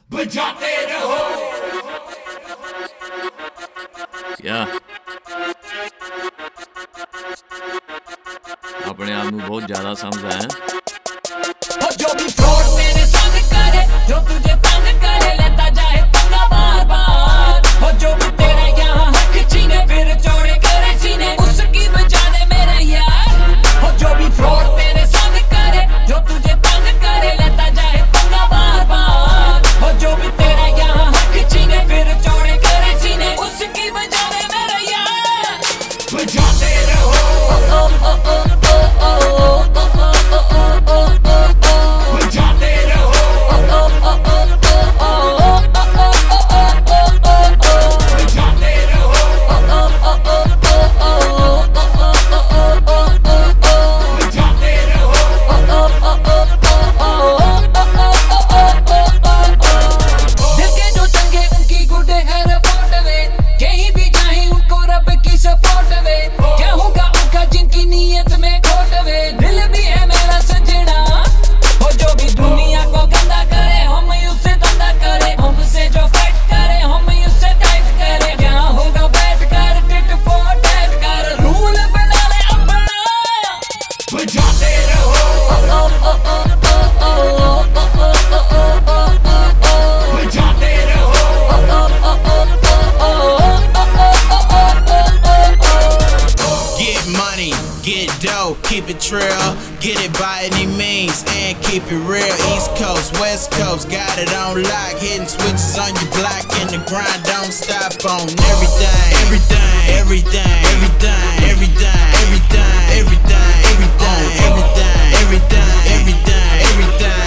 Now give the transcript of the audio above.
बजाते रहो। क्या अपने आप में बहुत ज्यादा समझा है। जो भी फ्रॉड तेरे संग करे, जो तुझे तंग करे, लेता जाए पंगा बार बार। और जो भी तेरे यहाँ हक छीने, फिर चौड़े करे सीने, उसकी बजा दे मेरे यार। और जो भी फ्रॉड तेरे संग करे, जो तुझे तंग करे, लेता जाए पंगा बार बार। और जो भी तेरे यहाँ हक छीने, फिर चौड़े करे सीने, उसकी बजा दे मेरे यार। बजाते रहो। Get dough, keep it real, get it by any means, and keep it real. East Coast, West Coast, got it on lock, hitting switches on your block, and the grind don't stop on everything, everything, everything, everything, everything, everything, everything, everything, everything, everything, everything, everything.